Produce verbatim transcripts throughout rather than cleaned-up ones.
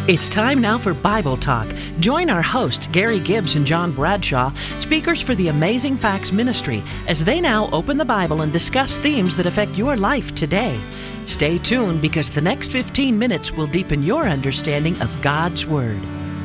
It's time now for Bible Talk. Join our hosts, Gary Gibbs and John Bradshaw, speakers for the Amazing Facts Ministry, as they now open the Bible and discuss themes that affect your life today. Stay tuned because the next fifteen minutes will deepen your understanding of God's Word.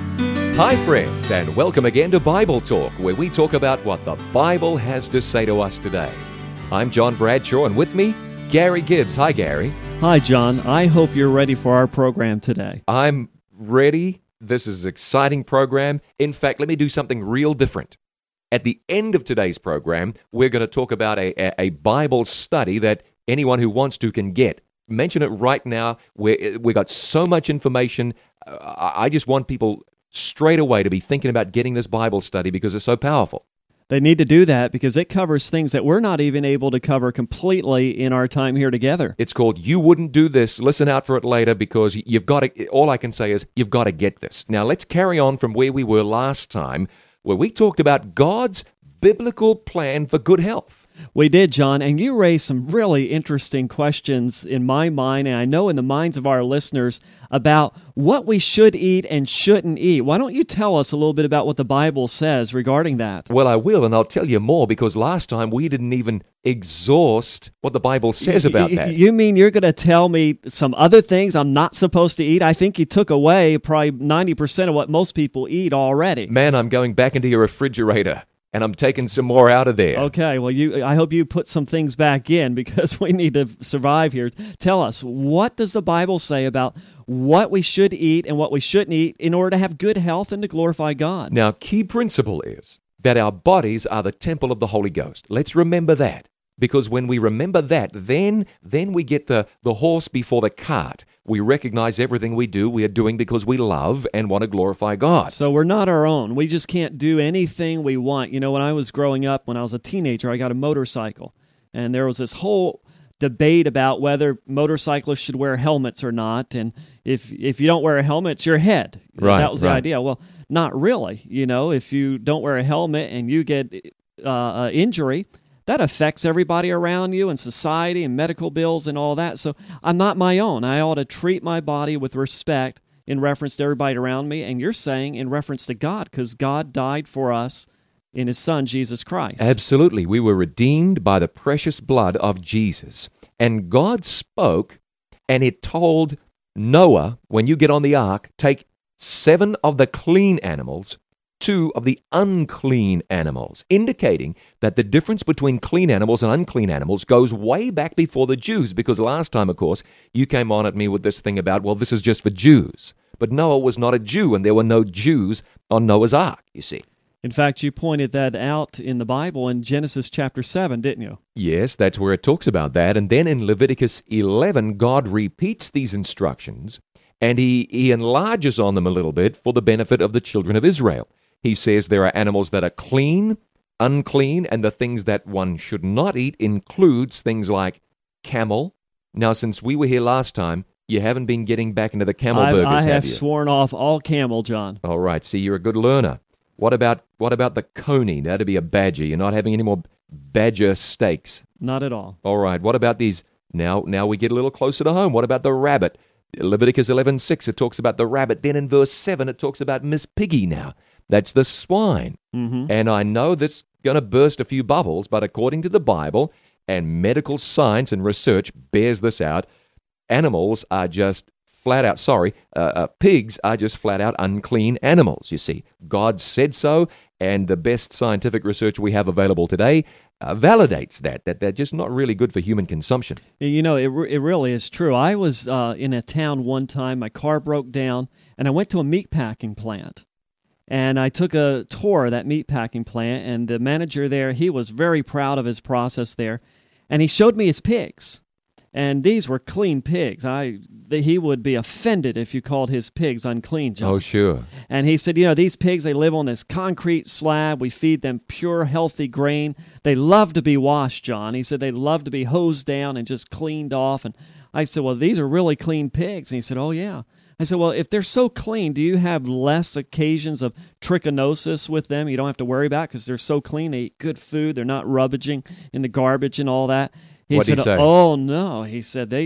Hi friends, and welcome again to Bible Talk, where we talk about what the Bible has to say to us today. I'm John Bradshaw, and with me, Gary Gibbs. Hi, Gary. Hi, John. I hope you're ready for our program today. I'm ready. This is an exciting program. In fact, let me do something real different. At the end of today's program, we're going to talk about a, a, a Bible study that anyone who wants to can get. Mention it right now. We're, we got so much information. Uh, I just want people straight away to be thinking about getting this Bible study because it's so powerful. They need to do that because it covers things that we're not even able to cover completely in our time here together. It's called You Wouldn't Do This. Listen out for it later because you've got to, all I can say is you've got to get this. Now let's carry on from where we were last time, where we talked about God's biblical plan for good health. We did, John, and you raised some really interesting questions in my mind, and I know in the minds of our listeners, about what we should eat and shouldn't eat. Why don't you tell us a little bit about what the Bible says regarding that? Well, I will, and I'll tell you more, because last time we didn't even exhaust what the Bible says about that. You mean you're going to tell me some other things I'm not supposed to eat? I think you took away probably ninety percent of what most people eat already. Man, I'm going back into your refrigerator. And I'm taking some more out of there. Okay, well, you. I hope you put some things back in because we need to survive here. Tell us, what does the Bible say about what we should eat and what we shouldn't eat in order to have good health and to glorify God? Now, key principle is that our bodies are the temple of the Holy Ghost. Let's remember that. Because when we remember that, then then we get the, the horse before the cart. We recognize everything we do, we are doing because we love and want to glorify God. So we're not our own. We just can't do anything we want. You know, when I was growing up, when I was a teenager, I got a motorcycle. And there was this whole debate about whether motorcyclists should wear helmets or not. And if if you don't wear a helmet, it's your head. Right, that was the right. idea. Well, not really. You know, if you don't wear a helmet and you get uh, an injury, that affects everybody around you and society and medical bills and all that. So I'm not my own. I ought to treat my body with respect in reference to everybody around me. And you're saying in reference to God, because God died for us in His Son, Jesus Christ. Absolutely. We were redeemed by the precious blood of Jesus. And God spoke, and it told Noah, when you get on the ark, take seven of the clean animals, two of the unclean animals, indicating that the difference between clean animals and unclean animals goes way back before the Jews, because last time, of course, you came on at me with this thing about, well, this is just for Jews. But Noah was not a Jew, and there were no Jews on Noah's ark, you see. In fact, you pointed that out in the Bible in Genesis chapter seven, didn't you? Yes, that's where it talks about that. And then in Leviticus eleven, God repeats these instructions, and he, he enlarges on them a little bit for the benefit of the children of Israel. He says there are animals that are clean, unclean, and the things that one should not eat includes things like camel. Now, since we were here last time, you haven't been getting back into the camel I, burgers, I have, have you? sworn off all camel, John. All right, see, you're a good learner. What about what about the coney? That'd be a badger. You're not having any more badger steaks. Not at all. All right, what about these? Now, now we get a little closer to home. What about the rabbit? Leviticus eleven six, it talks about the rabbit. Then in verse seven, it talks about Miss Piggy now. That's the swine. Mm-hmm. And I know that's going to burst a few bubbles, but according to the Bible and medical science and research bears this out, animals are just flat out, sorry, uh, uh, pigs are just flat out unclean animals, you see. God said so, and the best scientific research we have available today uh, validates that, that they're just not really good for human consumption. You know, it, re- it really is true. I was uh, in a town one time, my car broke down, and I went to a meatpacking plant. And I took a tour of that meatpacking plant, and the manager there, he was very proud of his process there, and he showed me his pigs. And these were clean pigs. I the, he would be offended if you called his pigs unclean, John. Oh, sure. And he said, you know, these pigs, they live on this concrete slab. We feed them pure, healthy grain. They love to be washed, John. He said they love to be hosed down and just cleaned off. And I said, well, these are really clean pigs. And he said, oh, yeah. I said, well, if they're so clean, do you have less occasions of trichinosis with them you don't have to worry about because they're so clean? They eat good food. They're not rubbaging in the garbage and all that. He What'd said, he say? oh, no. He said, they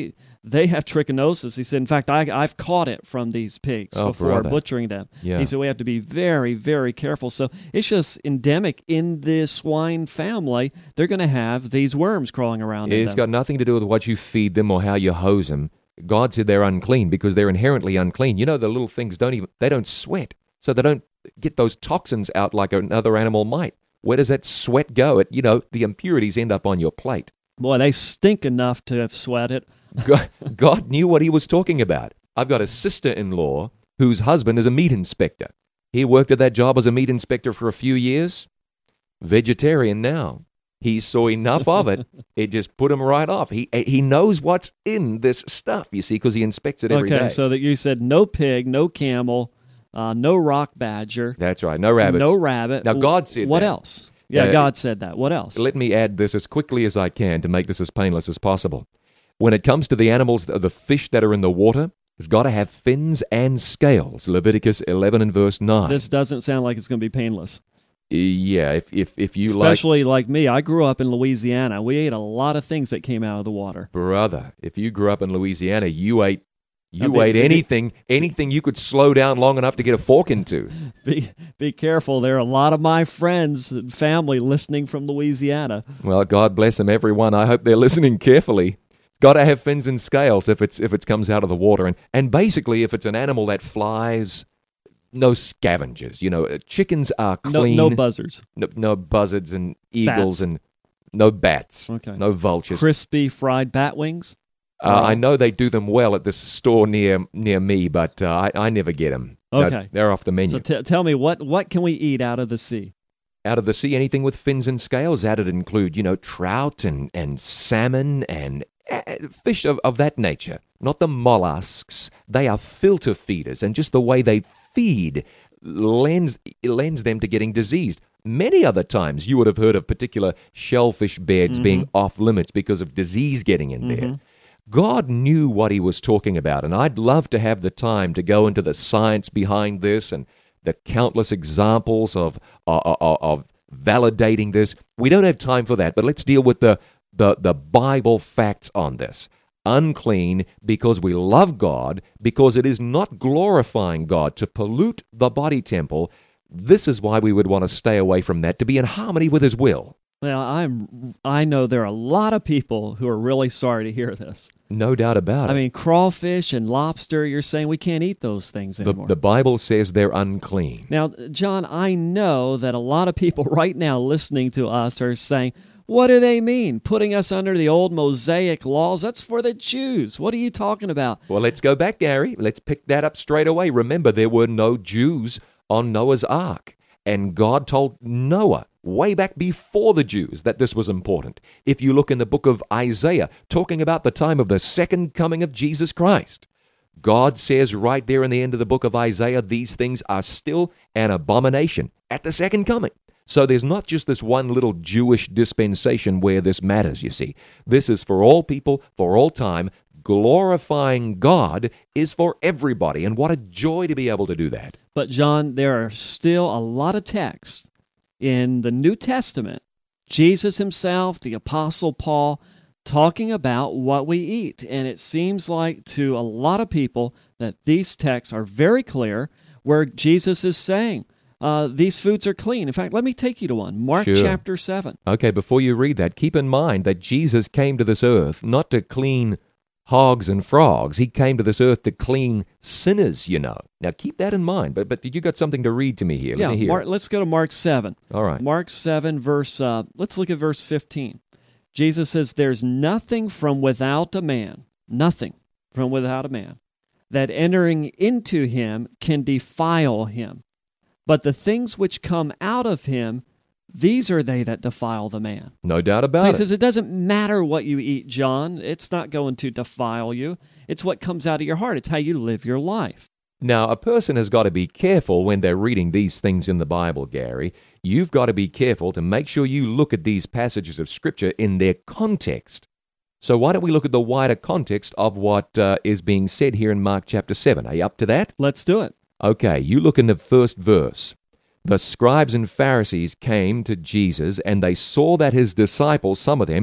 they have trichinosis. He said, in fact, I, I've caught it from these pigs Oh, before brother. butchering them. Yeah. He said we have to be very, very careful. So it's just endemic in this swine family. They're going to have these worms crawling around in It's them. got nothing to do with what you feed them or how you hose them. God said they're unclean because they're inherently unclean. You know, the little things don't even, they don't sweat, so they don't get those toxins out like another animal might. Where does that sweat go? It, you know, the impurities end up on your plate. Boy, they stink enough to have sweated. God, God knew what he was talking about. I've got a sister-in-law whose husband is a meat inspector. He worked at that job as a meat inspector for a few years. Vegetarian now. He saw enough of it, it just put him right off. He he knows what's in this stuff, you see, because he inspects it every day. Okay, so that you said no pig, no camel, uh, no rock badger. That's right, no rabbits. No rabbit. Now, God said What that. else? Yeah, Uh, God said that. What else? Let me add this as quickly as I can to make this as painless as possible. When it comes to the animals, the fish that are in the water, it's got to have fins and scales. Leviticus eleven and verse nine. This doesn't sound like it's going to be painless. Yeah, if if, if you Especially like me. I grew up in Louisiana. We ate a lot of things that came out of the water. like, brother, if you grew up in Louisiana, you ate you Now, be- ate be- anything, anything you could slow down long enough to get a fork into. Be be careful. There are a lot of my friends and family listening from Louisiana. Well, God bless them, everyone. I hope they're listening carefully. Got to have fins and scales if it's if it comes out of the water, and and basically if it's an animal that flies, no scavengers. You know, uh, chickens are No, clean. no buzzards. no, no buzzards and eagles Bats. and no bats. Okay. No vultures. Crispy fried bat wings. Uh, I know they do them well at this store near near me, but uh, I, I never get them. Okay. they're off the menu. So t- tell me, what, what can we eat out of the sea? Out of the sea, anything with fins and scales added include, you know, trout and, and salmon and uh, fish of, of that nature. Not the mollusks. They are filter feeders, and just the way they feed lends, lends them to getting diseased. Many other times you would have heard of particular shellfish beds Mm-hmm. being off limits because of disease getting in there. God knew what he was talking about, and I'd love to have the time to go into the science behind this and the countless examples of, of, of, of validating this. We don't have time for that, but let's deal with the, the, the Bible facts on this. Unclean because we love God, because it is not glorifying God to pollute the body temple. This is why we would want to stay away from that, to be in harmony with his will. Well, I'm. I know there are a lot of people who are really sorry to hear this. No doubt about it. I mean, crawfish and lobster, you're saying we can't eat those things the, anymore. the Bible says they're unclean. Now, John, I know that a lot of people right now listening to us are saying, what do they mean? Putting us under the old Mosaic laws? That's for the Jews. What are you talking about? Well, let's go back, Gary. Let's pick that up straight away. Remember, there were no Jews on Noah's Ark. And God told Noah way back before the Jews that this was important. If you look in the book of Isaiah, talking about the time of the second coming of Jesus Christ, God says right there in the end of the book of Isaiah, these things are still an abomination at the second coming. So there's not just this one little Jewish dispensation where this matters, you see. This is for all people, for all time. Glorifying God is for everybody, and what a joy to be able to do that. But, John, there are still a lot of texts in the New Testament, Jesus himself, the Apostle Paul, talking about what we eat. And it seems like to a lot of people that these texts are very clear where Jesus is saying, uh, these foods are clean. In fact, let me take you to one. Mark Sure. chapter seven. Okay, before you read that, keep in mind that Jesus came to this earth not to clean hogs and frogs. He came to this earth to clean sinners, you know. Now, keep that in mind. But but you got something to read to me here. Let yeah, me hear. Mark, let's go to Mark seven. All right. Mark seven, verse, uh, let's look at verse fifteen. Jesus says, there's nothing from without a man, nothing from without a man, that entering into him can defile him. But the things which come out of him, these are they that defile the man. No doubt about So he it. says it doesn't matter what you eat, John. It's not going to defile you. It's what comes out of your heart. It's how you live your life. Now, a person has got to be careful when they're reading these things in the Bible, Gary. You've got to be careful to make sure you look at these passages of Scripture in their context. So why don't we look at the wider context of what uh, is being said here in Mark chapter seven? Are you up to that? Let's do it. Okay, you look in the first verse. The scribes and Pharisees came to Jesus, and they saw that his disciples, some of them,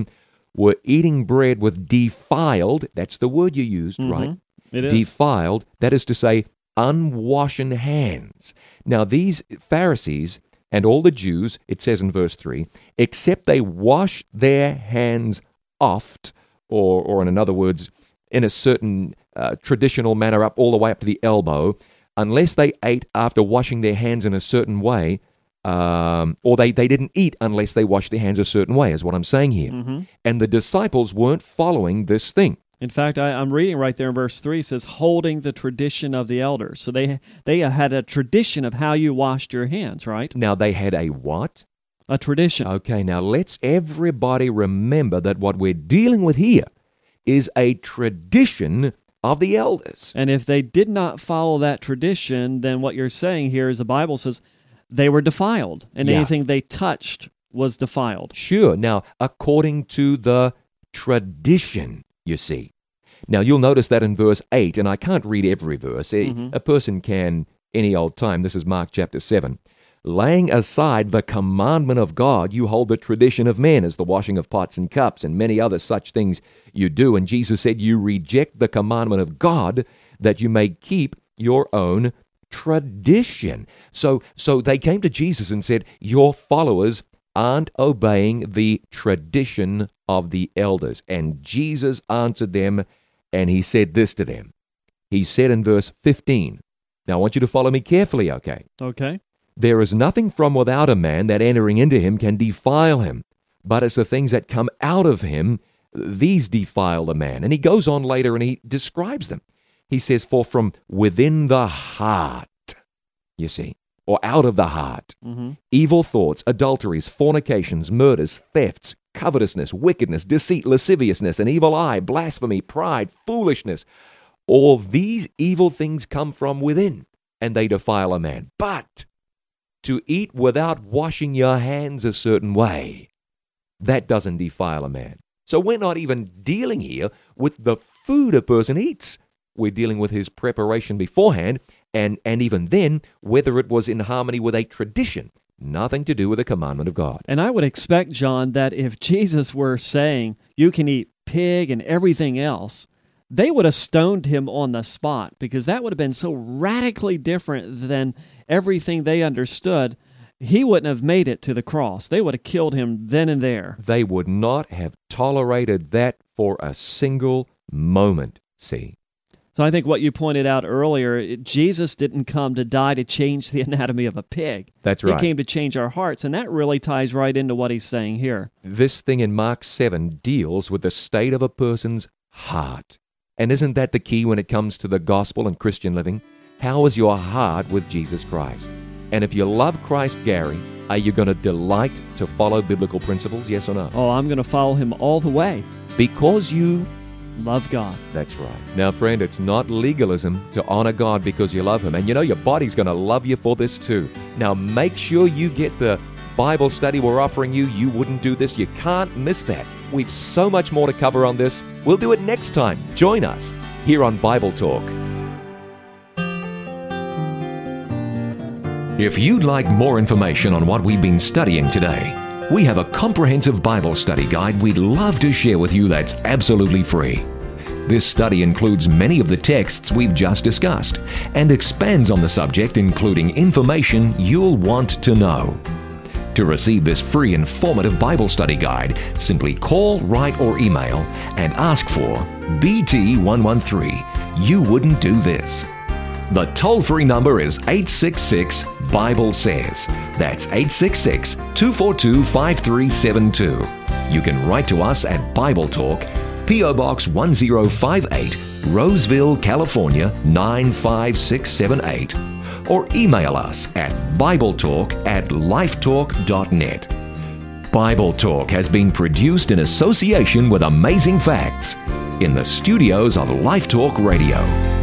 were eating bread with defiled, that's the word you used, Mhm. right? It is. Defiled, that is to say, unwashen hands. Now, these Pharisees and all the Jews, it says in verse three, except they wash their hands oft, or, or in other words, in a certain uh, traditional manner up all the way up to the elbow, unless they ate after washing their hands in a certain way, um, or they, they didn't eat unless they washed their hands a certain way, is what I'm saying here. Mhm. And the disciples weren't following this thing. In fact, I, I'm reading right there in verse three, it says, holding the tradition of the elders. So they they had a tradition of how you washed your hands, right? Now, they had a what? A tradition. Okay, now let's everybody remember that what we're dealing with here is a tradition of the elders. And if they did not follow that tradition, then what you're saying here is the Bible says they were defiled, and Yeah. anything they touched was defiled. Sure. Now, according to the tradition, you see. Now, you'll notice that in verse eight, and I can't read every verse. A- Mhm. A person can any old time. This is Mark chapter seven. Laying aside the commandment of God, you hold the tradition of men, as the washing of pots and cups, and many other such things you do. And Jesus said, you reject the commandment of God that you may keep your own tradition. So, so they came to Jesus and said, your followers aren't obeying the tradition of the elders. And Jesus answered them, and he said this to them. He said in verse fifteen, now I want you to follow me carefully, okay? Okay? There is nothing from without a man that entering into him can defile him, but it's the things that come out of him, these defile the man. And he goes on later and he describes them. He says, for from within the heart, you see, or out of the heart, Mm-hmm. evil thoughts, adulteries, fornications, murders, thefts, covetousness, wickedness, deceit, lasciviousness, an evil eye, blasphemy, pride, foolishness. All these evil things come from within, and they defile a man. But to eat without washing your hands a certain way, that doesn't defile a man. So we're not even dealing here with the food a person eats. We're dealing with his preparation beforehand, and, and even then, whether it was in harmony with a tradition, nothing to do with the commandment of God. And I would expect, John, that if Jesus were saying you can eat pig and everything else, they would have stoned him on the spot, because that would have been so radically different than everything they understood. He wouldn't have made it to the cross. They would have killed him then and there. They would not have tolerated that for a single moment, see. So I think what you pointed out earlier, it- Jesus didn't come to die to change the anatomy of a pig. That's right. He came to change our hearts, and that really ties right into what he's saying here. This thing in Mark seven deals with the state of a person's heart. And isn't that the key when it comes to the gospel and Christian living? How is your heart with Jesus Christ? And if you love Christ, Gary, are you going to delight to follow biblical principles, yes or no? Oh, I'm going to follow him all the way. Because you... Love God. That's right. Now, friend, it's not legalism to honor God because you love him. And you know, your body's going to love you for this too. Now, make sure you get the Bible study we're offering you. You wouldn't do this. You can't miss that. We've so much more to cover on this. We'll do it next time. Join us here on Bible Talk. If you'd like more information on what we've been studying today, we have a comprehensive Bible study guide we'd love to share with you that's absolutely free. This study includes many of the texts we've just discussed and expands on the subject, including information you'll want to know. To receive this free informative Bible study guide, simply call, write, or email and ask for B T one one three. You wouldn't do this. The toll-free number is eight six six, Bible says. That's eight six six, two four two, five three seven two. You can write to us at Bible Talk, P O Box one zero five eight, Roseville, California nine five six seven eight. Or email us at BibleTalk at lifetalk dot net. Bible Talk has been produced in association with Amazing Facts in the studios of Life Talk Radio.